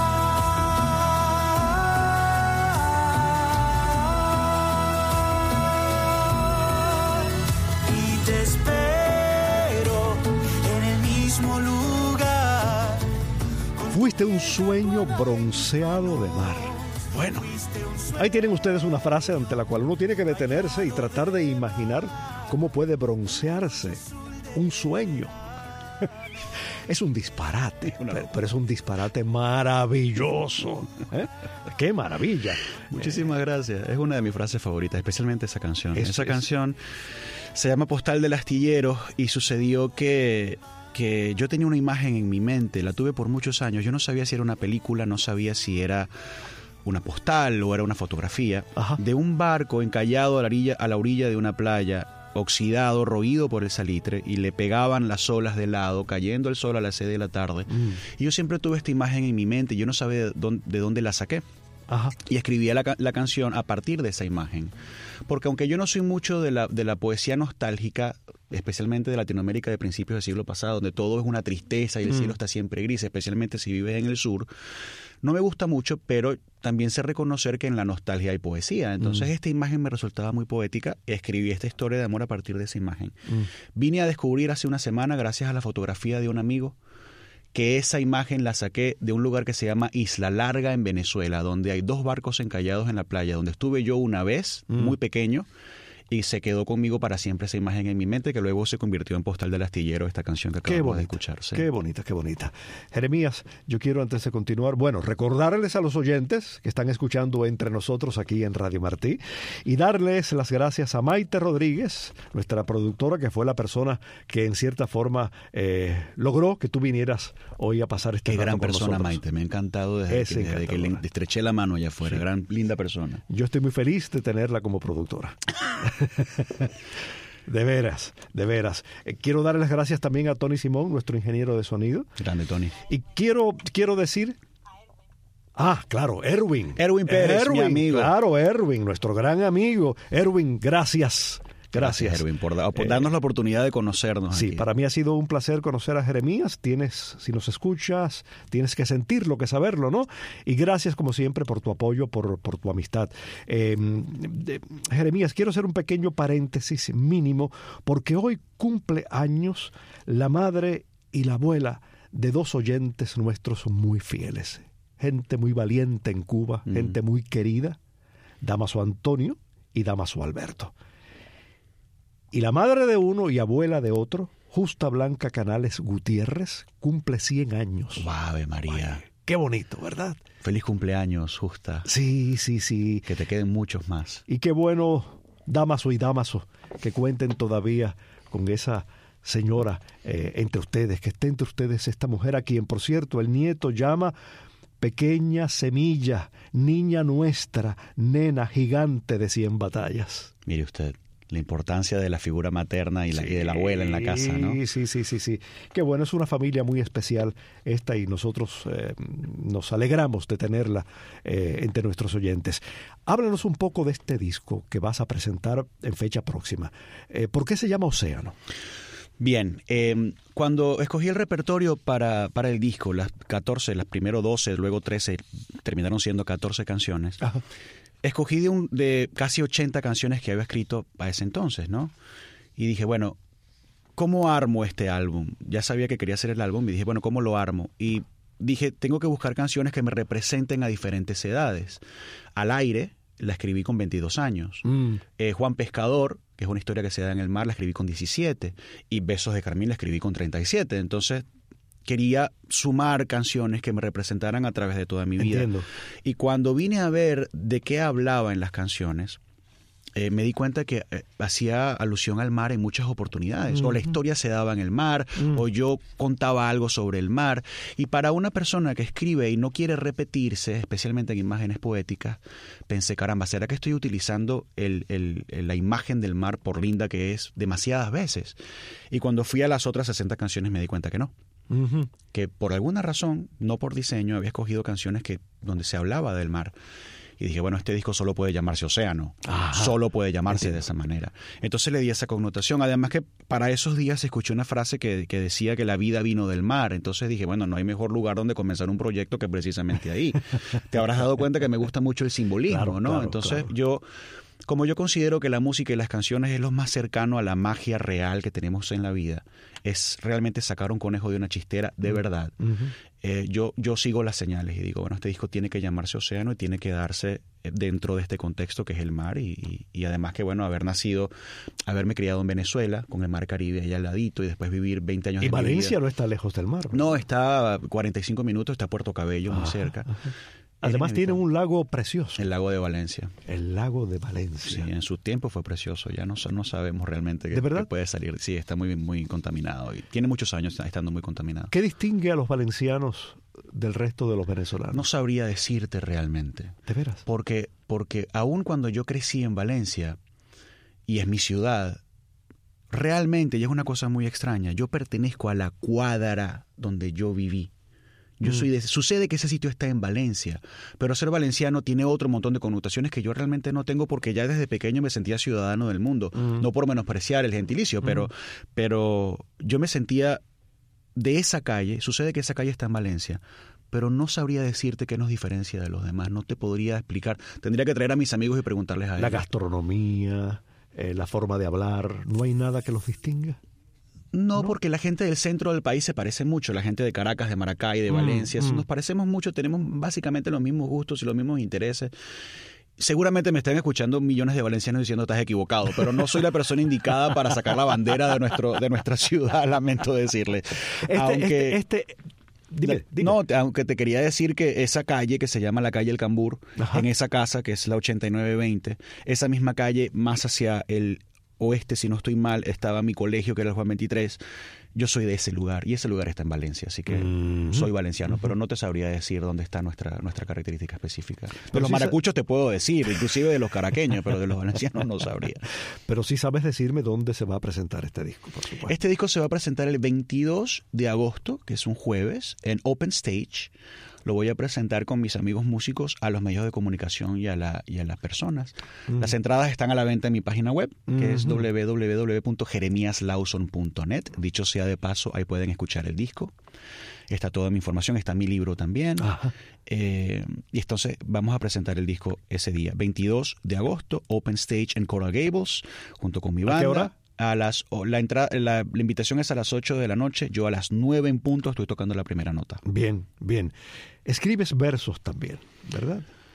Y te espero en el mismo lugar. Fuiste un sueño bronceado de mar. Bueno, ahí tienen ustedes una frase ante la cual uno tiene que detenerse y tratar de imaginar cómo puede broncearse un sueño. Es un disparate, pero, pero es un disparate maravilloso. ¿Eh? ¡Qué maravilla! Muchísimas gracias. Es una de mis frases favoritas, especialmente esa canción. Es, esa es... canción se llama Postal del Astillero y sucedió que... que yo tenía una imagen en mi mente, la tuve por muchos años. Yo no sabía si era una película, no sabía si era una postal o era una fotografía. Ajá. De un barco encallado a la orilla, a la orilla de una playa, oxidado, roído por el salitre, y le pegaban las olas de lado, cayendo el sol a las seis de la tarde. Mm. Y yo siempre tuve esta imagen en mi mente, yo no sabía de dónde, de dónde la saqué. Ajá. Y escribía la, la canción a partir de esa imagen. Porque aunque yo no soy mucho de la, de la poesía nostálgica, especialmente de Latinoamérica de principios del siglo pasado, donde todo es una tristeza y el mm. cielo está siempre gris, especialmente si vives en el sur, no me gusta mucho, pero también sé reconocer que en la nostalgia hay poesía. Entonces mm. esta imagen me resultaba muy poética. Escribí esta historia de amor a partir de esa imagen. Mm. Vine a descubrir hace una semana, gracias a la fotografía de un amigo, que esa imagen la saqué de un lugar que se llama Isla Larga en Venezuela, donde hay dos barcos encallados en la playa, donde estuve yo una vez, mm. muy pequeño, y se quedó conmigo para siempre esa imagen en mi mente, que luego se convirtió en Postal del Astillero, esta canción que acabamos de escuchar. ¿Sí? Qué bonita, qué bonita. Jeremías, yo quiero antes de continuar, bueno, recordarles a los oyentes que están escuchando Entre Nosotros aquí en Radio Martí, y darles las gracias a Maite Rodríguez, nuestra productora, que fue la persona que en cierta forma eh, logró que tú vinieras hoy a pasar este rato con nosotros. Qué gran persona, Maite, me ha encantado desde, que, desde que le estreché la mano allá afuera, sí. Gran, linda persona. Yo estoy muy feliz de tenerla como productora. De veras, de veras. Eh, quiero darle las gracias también a Tony Simón, nuestro ingeniero de sonido. Grande, Tony. Y quiero, quiero decir... Ah, claro, Erwin. Erwin Pérez, Erwin, mi amigo. Claro, Erwin, nuestro gran amigo. Erwin, gracias. Gracias, Gracias Erwin, por, da, por eh, darnos la oportunidad de conocernos. Sí, aquí. Para mí ha sido un placer conocer a Jeremías. Tienes, si nos escuchas, tienes que sentirlo, que saberlo, ¿no? Y gracias, como siempre, por tu apoyo, por, por tu amistad. Eh, de, Jeremías, quiero hacer un pequeño paréntesis mínimo, porque hoy cumple años la madre y la abuela de dos oyentes nuestros muy fieles. Gente muy valiente en Cuba, mm. gente muy querida. Damaso Antonio y Damaso Alberto. Y la madre de uno y abuela de otro, Justa Blanca Canales Gutiérrez, cumple cien años. ¡Ave María! Ay, qué bonito, ¿verdad? Feliz cumpleaños, Justa. Sí, sí, sí. Que te queden muchos más. Y qué bueno, Damaso y Damaso, que cuenten todavía con esa señora eh, entre ustedes, que esté entre ustedes esta mujer a quien, por cierto, el nieto llama pequeña semilla, niña nuestra, nena gigante de cien batallas. Mire usted, la importancia de la figura materna y, la, sí, y de la abuela en la casa, ¿no? Sí, sí, sí, sí. Qué bueno, es una familia muy especial esta y nosotros eh, nos alegramos de tenerla eh, entre nuestros oyentes. Háblanos un poco de este disco que vas a presentar en fecha próxima. Eh, ¿Por qué se llama Océano? Bien, eh, cuando escogí el repertorio para, para el disco, las catorce, las primero doce, luego trece, terminaron siendo catorce canciones. Ajá. Escogí de, un, de casi ochenta canciones que había escrito a ese entonces, ¿no? Y dije, bueno, ¿cómo armo este álbum? Ya sabía que quería hacer el álbum y dije, bueno, ¿cómo lo armo? Y dije, tengo que buscar canciones que me representen a diferentes edades. Al aire la escribí con veintidós años. Mm. Eh, Juan Pescador, que es una historia que se da en el mar, la escribí con diecisiete. Y Besos de Carmín la escribí con treinta y siete. Entonces quería sumar canciones que me representaran a través de toda mi vida. Entiendo. Y cuando vine a ver de qué hablaba en las canciones, eh, me di cuenta que eh, hacía alusión al mar en muchas oportunidades. Uh-huh. O la historia se daba en el mar, uh-huh. o yo contaba algo sobre el mar. Y para una persona que escribe y no quiere repetirse, especialmente en imágenes poéticas, pensé, caramba, ¿será que estoy utilizando el, el, el, la imagen del mar, por linda que es, demasiadas veces? Y cuando fui a las otras sesenta canciones me di cuenta que no. Uh-huh. Que por alguna razón, no por diseño, había escogido canciones que donde se hablaba del mar. Y dije, bueno, este disco solo puede llamarse Océano. Ajá. Solo puede llamarse Entiendo. De esa manera. Entonces le di esa connotación. Además que para esos días escuché una frase que, que decía que la vida vino del mar. Entonces dije, bueno, no hay mejor lugar donde comenzar un proyecto que precisamente ahí. Te habrás dado cuenta que me gusta mucho el simbolismo, claro, ¿no? Claro, Entonces claro. yo... Como yo considero que la música y las canciones es lo más cercano a la magia real que tenemos en la vida, es realmente sacar un conejo de una chistera de verdad. Uh-huh. Eh, yo, yo sigo las señales y digo, bueno, este disco tiene que llamarse Océano y tiene que darse dentro de este contexto que es el mar y, y, y además que, bueno, haber nacido, haberme criado en Venezuela con el mar Caribe allá al ladito y después vivir veinte años y de Valencia mi vida. No está lejos del mar, ¿verdad? No, está a cuarenta y cinco minutos, está Puerto Cabello, muy cerca. Ajá. Además tiene un lago precioso. El lago de Valencia. El lago de Valencia. Sí, en su tiempo fue precioso. Ya no, no sabemos realmente qué puede salir. Sí, está muy, muy contaminado. Y tiene muchos años estando muy contaminado. ¿Qué distingue a los valencianos del resto de los venezolanos? No sabría decirte realmente. ¿De veras? Porque, porque aun cuando yo crecí en Valencia, y es mi ciudad, realmente, y es una cosa muy extraña, yo pertenezco a la cuadra donde yo viví. Yo soy de, sucede que ese sitio está en Valencia, pero ser valenciano tiene otro montón de connotaciones que yo realmente no tengo porque ya desde pequeño me sentía ciudadano del mundo, mm. no por menospreciar el gentilicio, mm. pero, pero yo me sentía de esa calle. Sucede que esa calle está en Valencia, pero no sabría decirte qué nos diferencia de los demás, no te podría explicar. Tendría que traer a mis amigos y preguntarles a ellos. La gastronomía, eh, la forma de hablar, ¿no hay nada que los distinga? No, no, porque la gente del centro del país se parece mucho, la gente de Caracas, de Maracay, de Valencia, mm, mm. nos parecemos mucho, tenemos básicamente los mismos gustos y los mismos intereses. Seguramente me están escuchando millones de valencianos diciendo estás equivocado, pero no soy la persona indicada para sacar la bandera de nuestro de nuestra ciudad, lamento decirle. Este, aunque, este, este dime, dime. No, aunque te quería decir que esa calle que se llama la calle El Cambur, Ajá. en esa casa que es la ochenta y nueve veinte, esa misma calle más hacia el oeste, si no estoy mal, estaba mi colegio, que era el Juan veintitrés. Yo soy de ese lugar, y ese lugar está en Valencia, así que mm-hmm. soy valenciano, mm-hmm. pero no te sabría decir dónde está nuestra, nuestra característica específica. De pero los sí maracuchos sa- te puedo decir, inclusive de los caraqueños, pero de los valencianos no sabría. Pero sí sabes decirme dónde se va a presentar este disco, por supuesto. Este disco se va a presentar el veintidós de agosto, que es un jueves, en Open Stage. Lo voy a presentar con mis amigos músicos a los medios de comunicación y a, la, y a las personas. Uh-huh. Las entradas están a la venta en mi página web, que uh-huh. es doble u doble u doble u punto jeremías lawson punto net. Dicho sea de paso, ahí pueden escuchar el disco. Está toda mi información, está mi libro también. Uh-huh. Eh, y entonces vamos a presentar el disco ese día, veintidós de agosto, Open Stage en Coral Gables, junto con mi banda. ¿A qué hora? A las, la, entrada, la, la invitación es a las ocho de la noche. Yo a las nueve en punto estoy tocando la primera nota. Bien, bien. Escribes versos también, ¿verdad?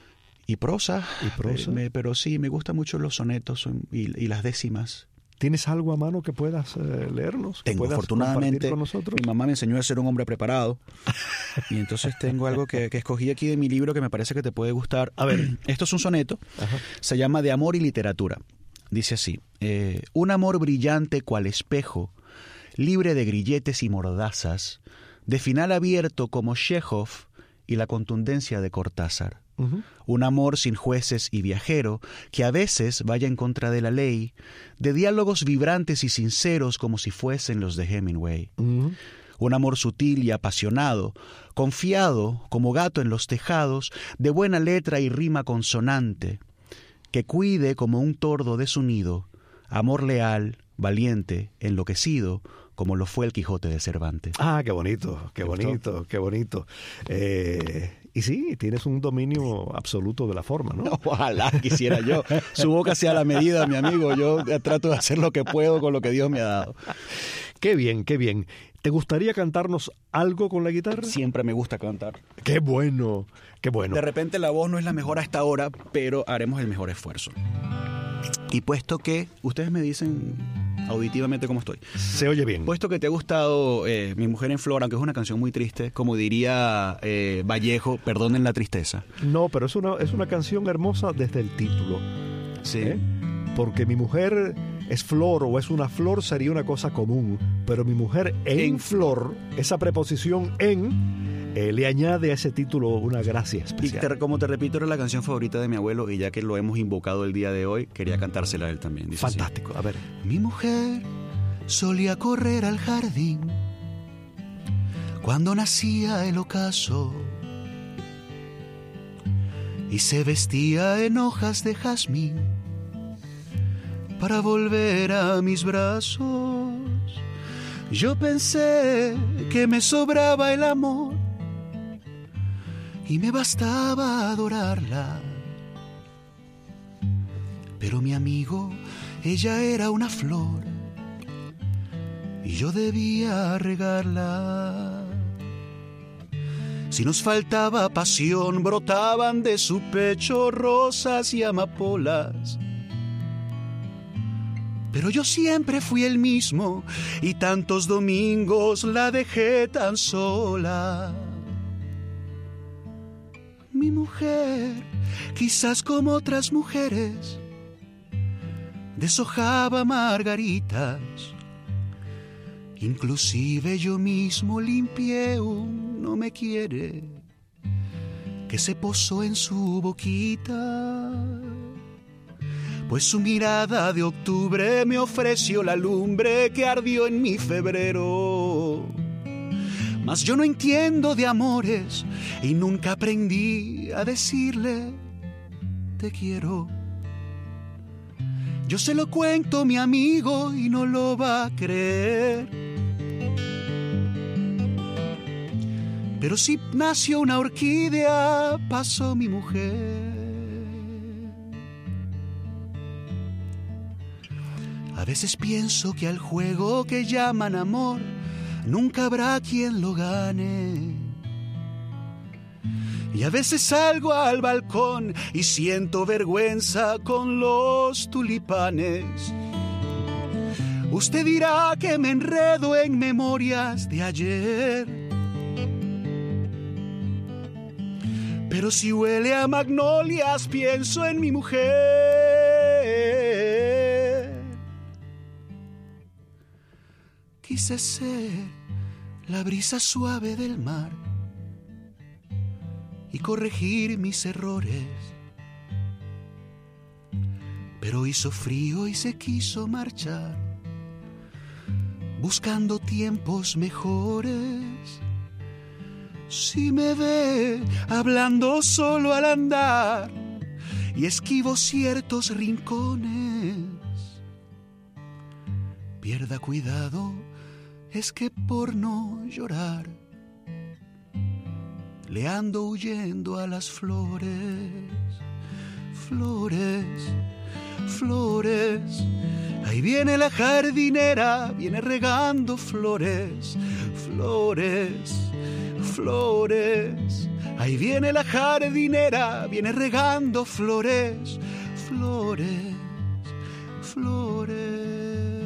Y prosa. ¿Y prosa? Eh, me, pero sí, me gustan mucho los sonetos y, y las décimas. ¿Tienes algo a mano que puedas eh, leernos? Que Tengo, puedas afortunadamente, con nosotros? mi mamá me enseñó a ser un hombre preparado. Y entonces tengo algo que, que escogí aquí de mi libro que me parece que te puede gustar. A ver, esto es un soneto. Ajá. Se llama De amor y literatura. Dice así: eh, un amor brillante cual espejo, libre de grilletes y mordazas, de final abierto como Chekhov y la contundencia de Cortázar. Uh-huh. Un amor sin jueces y viajero, que a veces vaya en contra de la ley, de diálogos vibrantes y sinceros como si fuesen los de Hemingway. Uh-huh. Un amor sutil y apasionado, confiado como gato en los tejados, de buena letra y rima consonante, que cuide como un tordo de su nido, amor leal, valiente, enloquecido, como lo fue el Quijote de Cervantes. Ah, qué bonito, qué bonito, qué bonito. Eh, y sí, tienes un dominio absoluto de la forma, ¿no? Ojalá quisiera yo. Su boca sea la medida, mi amigo. Yo trato de hacer lo que puedo con lo que Dios me ha dado. Qué bien, qué bien. ¿Te gustaría cantarnos algo con la guitarra? Siempre me gusta cantar. Qué bueno, qué bueno. De repente la voz no es la mejor a esta hora, pero haremos el mejor esfuerzo. Y puesto que ustedes me dicen auditivamente cómo estoy. Se oye bien. Puesto que te ha gustado eh, Mi mujer en flor, aunque es una canción muy triste, como diría eh, Vallejo, perdonen la tristeza. No, pero es una, es una canción hermosa desde el título. Sí. ¿Eh? Porque mi mujer es flor o es una flor sería una cosa común, pero mi mujer en, en flor, esa preposición en... Eh, le añade a ese título una gracia especial. Y te, como te repito, era la canción favorita de mi abuelo, y ya que lo hemos invocado el día de hoy, quería cantársela a él también. Dice fantástico, así: a ver. Mi mujer solía correr al jardín cuando nacía el ocaso y se vestía en hojas de jazmín para volver a mis brazos. Yo pensé que me sobraba el amor y me bastaba adorarla. Pero mi amigo, ella era una flor y yo debía regarla. Si nos faltaba pasión, brotaban de su pecho rosas y amapolas. Pero yo siempre fui el mismo y tantos domingos la dejé tan sola. Mi mujer, quizás como otras mujeres, deshojaba margaritas. Inclusive yo mismo limpié un no me quiere que se posó en su boquita. Pues su mirada de octubre me ofreció la lumbre que ardió en mi febrero. Mas yo no entiendo de amores y nunca aprendí a decirle te quiero. Yo se lo cuento a mi amigo y no lo va a creer. Pero si nació una orquídea, pasó mi mujer. A veces pienso que al juego que llaman amor nunca habrá quien lo gane. Y a veces salgo al balcón y siento vergüenza con los tulipanes. Usted dirá que me enredo en memorias de ayer, pero si huele a magnolias pienso en mi mujer. Quise ser la brisa suave del mar y corregir mis errores, pero hizo frío y se quiso marchar, buscando tiempos mejores. Si me ve hablando solo al andar y esquivo ciertos rincones, pierda cuidado, es que por no llorar le ando huyendo a las flores. Flores, flores, ahí viene la jardinera, viene regando flores. Flores, flores, Ahí viene la jardinera, viene regando flores, flores, flores.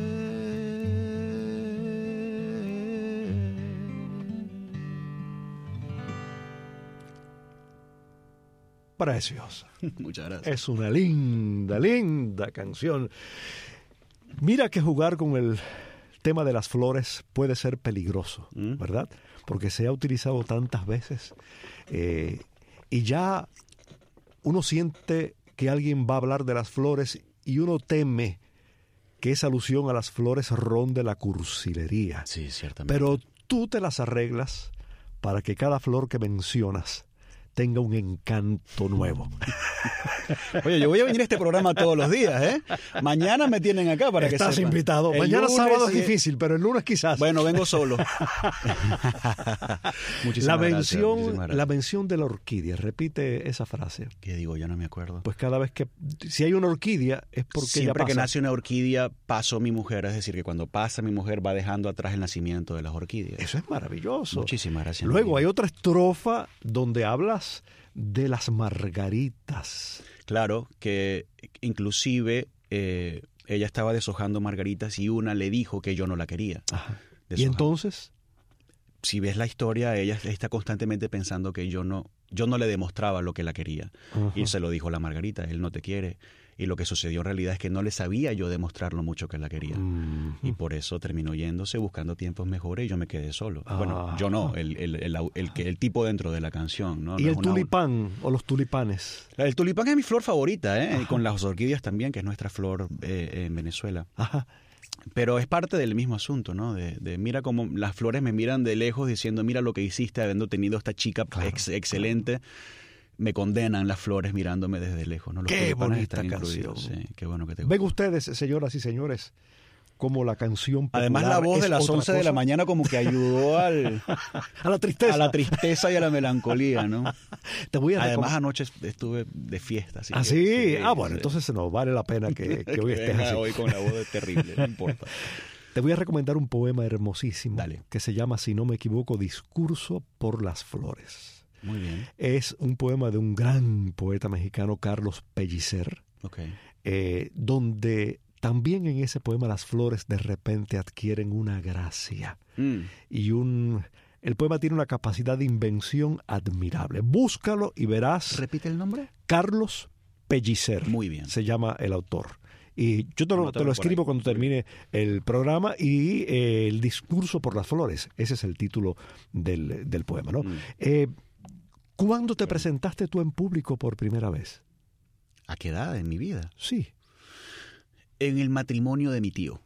Preciosa. Muchas gracias. Es una linda, linda canción. Mira que jugar con el tema de las flores puede ser peligroso, ¿Mm? ¿verdad? Porque se ha utilizado tantas veces eh, y ya uno siente que alguien va a hablar de las flores y uno teme que esa alusión a las flores ronde la cursilería. Sí, ciertamente. Pero tú te las arreglas para que cada flor que mencionas tenga un encanto nuevo. Oye, yo voy a venir a este programa todos los días, ¿eh? Mañana me tienen acá para Estás que sepan. invitado. El Mañana lunes, sábado es y... difícil, pero el lunes quizás. Bueno, vengo solo. la mención, gracias, la mención de la orquídea. Repite esa frase. ¿Qué digo? Ya no me acuerdo. Pues cada vez que... Si hay una orquídea es porque Siempre ya pasa. que nace una orquídea, pasó mi mujer. Es decir, que cuando pasa mi mujer va dejando atrás el nacimiento de las orquídeas. Eso es maravilloso. Muchísimas gracias. Luego hay otra estrofa donde hablas de las margaritas. Claro, que inclusive eh, ella estaba deshojando margaritas y una le dijo que yo no la quería. Ajá. ¿Y entonces? Si ves la historia, ella está constantemente pensando que yo no, yo no le demostraba lo que la quería. Uh-huh. Y se lo dijo la Margarita, él no te quiere. Y lo que sucedió en realidad es que no le sabía yo demostrar lo mucho que la quería. Uh-huh. Y por eso terminó yéndose, buscando tiempos mejores y yo me quedé solo. Uh-huh. Bueno, yo no, el, el, el, el, el, el tipo dentro de la canción. ¿no? ¿Y no el una... tulipán o los tulipanes? El tulipán es mi flor favorita, ¿eh? Con las orquídeas también, que es nuestra flor eh, en Venezuela. Ajá. Pero es parte del mismo asunto, ¿no? De, de mira cómo las flores me miran de lejos diciendo, mira lo que hiciste habiendo tenido esta chica claro, ex, excelente. Claro. Me condenan las flores mirándome desde lejos, ¿no? Los qué bonita canción. Sí, qué bueno que te gusta. Ven ustedes, señoras y señores, como la canción popular. Además la voz de las once de la mañana como que ayudó al, a la tristeza. A la tristeza y a la melancolía, ¿no? Te voy a Además anoche estuve de fiesta. Así ¿Ah, que, sí? sí? Ah, bueno, sí. entonces no vale la pena que, que hoy estés así. Hoy con la voz de terrible, no importa. Te voy a recomendar un poema hermosísimo. Dale. Que se llama, si no me equivoco, Discurso por las flores. Muy bien. Es un poema de un gran poeta mexicano, Carlos Pellicer, okay. eh, donde también en ese poema las flores de repente adquieren una gracia mm. y un... El poema tiene una capacidad de invención admirable. Búscalo y verás... ¿Repite el nombre? Carlos Pellicer. Muy bien. Se llama el autor. Y yo te lo, te lo escribo cuando termine el programa y eh, el discurso por las flores. Ese es el título del, del poema, ¿no? Mm. Eh, ¿Cuándo te presentaste tú en público por primera vez? ¿A qué edad en mi vida? Sí. En el matrimonio de mi tío.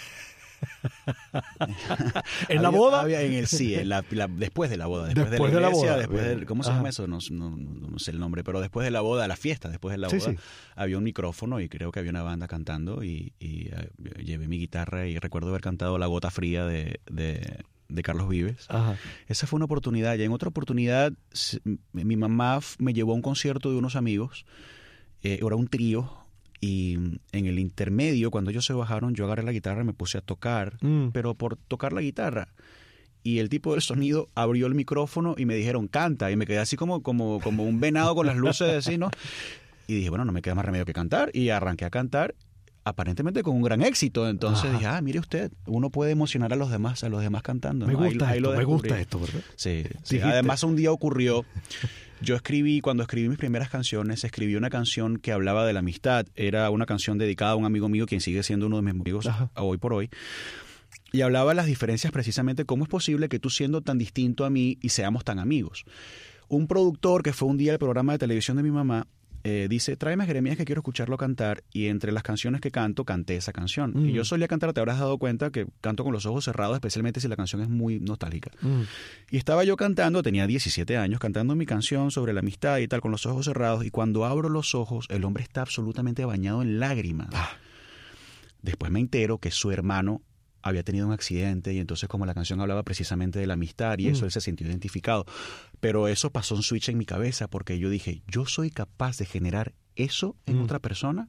¿En la había, boda? Había en el, sí, en la, la, después de la boda. Después, después de la, de iglesia, la boda. Después de, ¿Cómo se Ajá. llama eso? No, no, no, no sé el nombre, pero después de la boda, la fiesta, después de la boda, sí, sí. había un micrófono y creo que había una banda cantando y, y uh, llevé mi guitarra y recuerdo haber cantado La Gota Fría de... de de Carlos Vives. Ajá. Esa fue una oportunidad. Y en otra oportunidad, mi mamá me llevó a un concierto de unos amigos. Eh, era un trío. Y en el intermedio, cuando ellos se bajaron, yo agarré la guitarra y me puse a tocar. Mm. Pero por tocar la guitarra. Y el tipo del sonido abrió el micrófono y me dijeron, canta. Y me quedé así como, como, como un venado con las luces así, ¿no? Y dije, bueno, no me queda más remedio que cantar. Y arranqué a cantar. Aparentemente con un gran éxito. Entonces Ajá. dije, ah, mire usted, uno puede emocionar a los demás, a los demás cantando. Me ¿no? gusta ahí, esto, ahí me gusta esto, ¿verdad? Sí, sí. Además un día ocurrió, yo escribí, cuando escribí mis primeras canciones, escribí una canción que hablaba de la amistad. Era una canción dedicada a un amigo mío, quien sigue siendo uno de mis amigos Ajá. hoy por hoy. Y hablaba de las diferencias precisamente, cómo es posible que tú siendo tan distinto a mí y seamos tan amigos. Un productor que fue un día al programa de televisión de mi mamá, Eh, dice, tráeme a Jeremías que quiero escucharlo cantar, y entre las canciones que canto, canté esa canción. Mm. Y yo solía cantar, te habrás dado cuenta que canto con los ojos cerrados, especialmente si la canción es muy nostálgica. Mm. Y estaba yo cantando, tenía diecisiete años, cantando mi canción sobre la amistad y tal, con los ojos cerrados, y cuando abro los ojos, el hombre está absolutamente bañado en lágrimas. Ah. Después me entero que su hermano había tenido un accidente y entonces como la canción hablaba precisamente de la amistad y eso, mm. él se sintió identificado. Pero eso pasó un switch en mi cabeza porque yo dije, yo soy capaz de generar eso en mm. otra persona. Mm.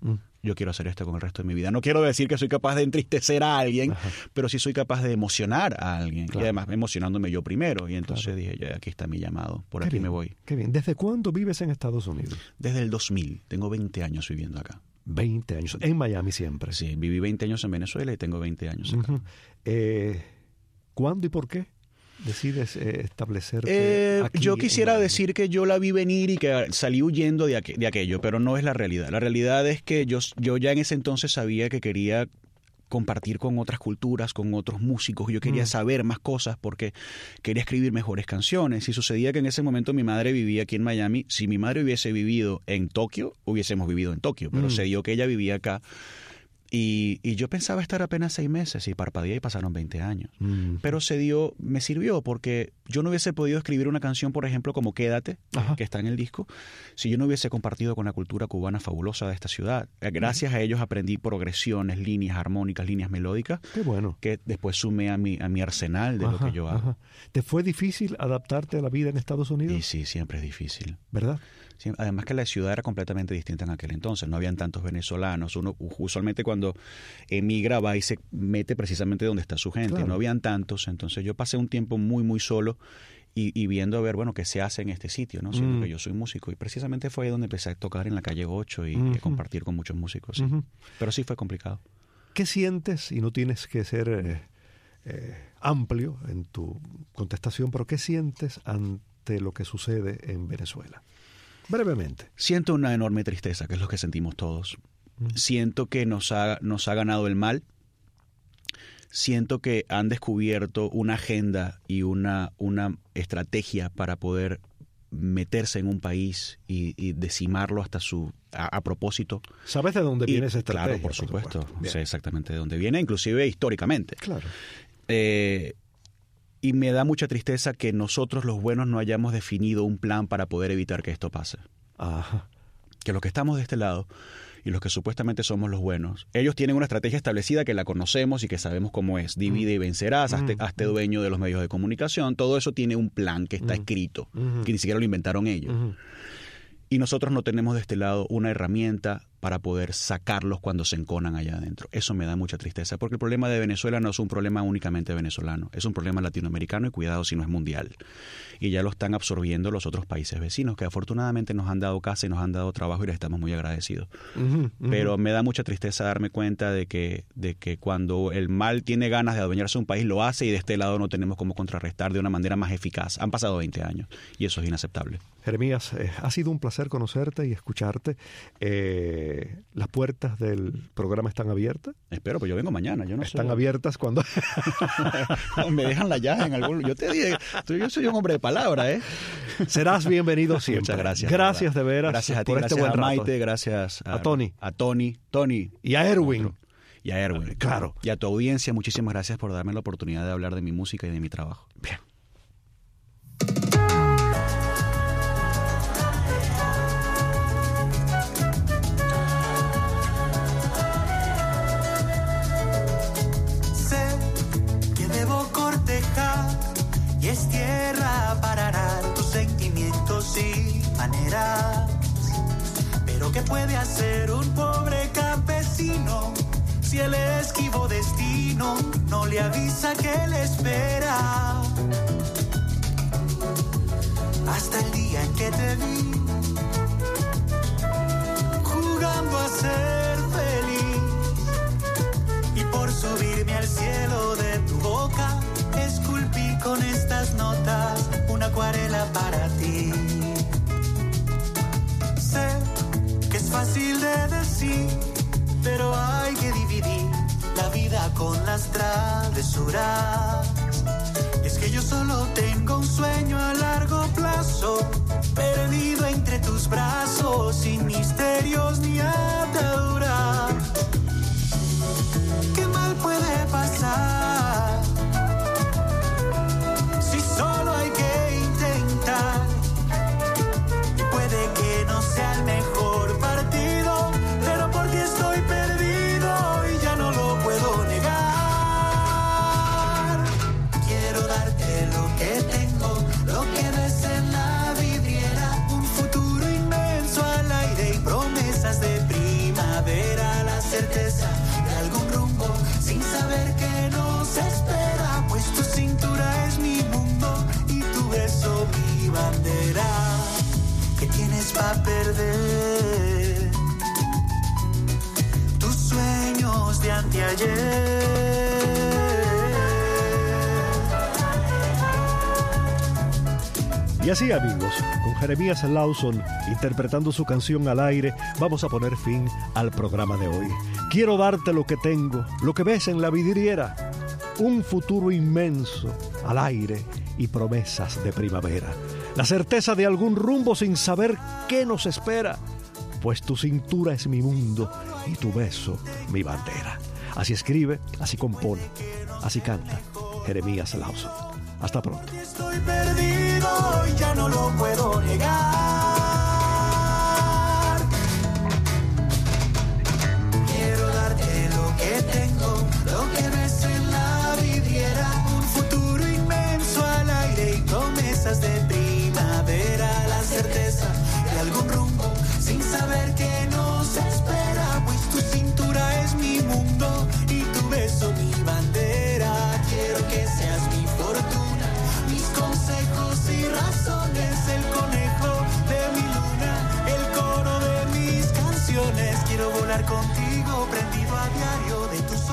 yo quiero hacer esto con el resto de mi vida. No quiero decir que soy capaz de entristecer a alguien, Ajá. pero sí soy capaz de emocionar a alguien. Claro. Y además emocionándome yo primero. Y entonces claro. dije, ya, aquí está mi llamado, por qué aquí bien, me voy. Qué bien. ¿Desde cuándo vives en Estados Unidos? Desde el dos mil. Tengo veinte años viviendo acá. veinte años. En Miami siempre. Sí, viví veinte años en Venezuela y tengo veinte años acá. Uh-huh. eh, ¿Cuándo y por qué decides eh, establecerte eh, aquí? Yo quisiera decir que yo la vi venir y que salí huyendo de, aqu- de aquello, pero no es la realidad. La realidad es que yo, yo ya en ese entonces sabía que quería compartir con otras culturas, con otros músicos. Yo quería mm. saber más cosas porque quería escribir mejores canciones. Y sucedía que en ese momento mi madre vivía aquí en Miami. Si mi madre hubiese vivido en Tokio, hubiésemos vivido en Tokio. Pero mm. se dio que ella vivía acá. Y, y yo pensaba estar apenas seis meses y parpadeé y pasaron veinte años. Mm. Pero se dio, me sirvió porque yo no hubiese podido escribir una canción, por ejemplo, como Quédate, Ajá. que está en el disco, si yo no hubiese compartido con la cultura cubana fabulosa de esta ciudad. Gracias a ellos aprendí progresiones, líneas armónicas, líneas melódicas. Qué bueno. Que después sumé a mi, a mi arsenal de Ajá, lo que yo hago. Ajá. ¿Te fue difícil adaptarte a la vida en Estados Unidos? Y sí, siempre es difícil. ¿Verdad? Sí, además que la ciudad era completamente distinta en aquel entonces. No habían tantos venezolanos. Uno usualmente cuando emigra va y se mete precisamente donde está su gente. Claro. No habían tantos. Entonces yo pasé un tiempo muy, muy solo y, y viendo a ver, bueno, qué se hace en este sitio, ¿no? Siendo mm. que yo soy músico. Y precisamente fue ahí donde empecé a tocar en la calle ocho y uh-huh. a compartir con muchos músicos. ¿Sí? Uh-huh. Pero sí fue complicado. ¿Qué sientes? Y no tienes que ser eh, eh, amplio en tu contestación, pero ¿qué sientes ante lo que sucede en Venezuela? Brevemente. Siento una enorme tristeza, que es lo que sentimos todos. Mm. Siento que nos ha, nos ha ganado el mal. Siento que han descubierto una agenda y una, una estrategia para poder meterse en un país y, y decimarlo hasta su... A, a propósito. ¿Sabes de dónde y, viene esa estrategia? Claro, por supuesto. Por supuesto. Sé exactamente de dónde viene, inclusive históricamente. Claro. Eh... Y me da mucha tristeza que nosotros los buenos no hayamos definido un plan para poder evitar que esto pase. Ajá. Que los que estamos de este lado y los que supuestamente somos los buenos, ellos tienen una estrategia establecida que la conocemos y que sabemos cómo es. Divide mm. y vencerás, mm. hazte, hazte dueño de los medios de comunicación. Todo eso tiene un plan que está mm. escrito, mm. que ni siquiera lo inventaron ellos. Mm. Y nosotros no tenemos de este lado una herramienta para poder sacarlos cuando se enconan allá adentro. Eso me da mucha tristeza, porque el problema de Venezuela no es un problema únicamente venezolano, es un problema latinoamericano y cuidado si no es mundial. Y ya lo están absorbiendo los otros países vecinos, que afortunadamente nos han dado casa y nos han dado trabajo y les estamos muy agradecidos. Uh-huh, uh-huh. Pero me da mucha tristeza darme cuenta de que, de que cuando el mal tiene ganas de adueñarse de un país, lo hace y de este lado no tenemos cómo contrarrestar de una manera más eficaz. Han pasado veinte años y eso es inaceptable. Jeremías, eh, ha sido un placer conocerte y escucharte. Eh, ¿Las puertas del programa están abiertas? Espero, pues yo vengo mañana. Yo no ¿Están sé. abiertas cuando...? Me dejan la llave en algún... Yo te dije, yo soy un hombre de palabra, ¿eh? Serás bienvenido siempre. Muchas gracias. Gracias de veras. Gracias a ti, por gracias este buen a Maite, rato. gracias a, a Tony. A Tony. Tony. Y a Erwin. Y a Erwin. Claro. Y a tu audiencia, muchísimas gracias por darme la oportunidad de hablar de mi música y de mi trabajo. Bien. Y es tierra para arar tus sentimientos y maneras. Pero ¿qué puede hacer un pobre campesino si el esquivo destino no le avisa que le espera? Hasta el día en que te vi jugando a ser feliz, y por subirme al cielo de tu boca esculpí con estas notas una acuarela para ti. Sé que es fácil de decir, pero hay que dividir la vida con las travesuras. Y es que yo solo tengo un sueño a largo plazo, perdido entre tus brazos, sin misterios ni ataduras. ¿Qué mal puede pasar? Solo hay que intentar, y puede que no sea el mejor partido, pero por ti estoy perdido y ya no lo puedo negar. Quiero darte lo que tengo, lo que ves en la vidriera, un futuro inmenso al aire y pro va a perder tus sueños de anteayer. Y así, amigos, con Jeremías Lawson interpretando su canción al aire, vamos a poner fin al programa de hoy. Quiero darte lo que tengo, lo que ves en la vidriera, un futuro inmenso al aire y promesas de primavera, la certeza de algún rumbo sin saber qué nos espera, pues tu cintura es mi mundo y tu beso mi bandera. Así escribe, así compone, así canta Jeremías Lawson. Hasta pronto. Estoy perdido y ya no lo puedo negar. Quiero darte lo que tengo, lo que ves en la vidriera, un futuro inmenso al aire y promesas de primavera, la certeza de algún rumbo sin saber qué nos espera, pues tu cintura es mi mundo y tu beso mi bandera. Quiero que seas mi fortuna, mis consejos y razones, el conejo de mi luna, el coro de mis canciones. Quiero volar contigo, prendido a diario de tus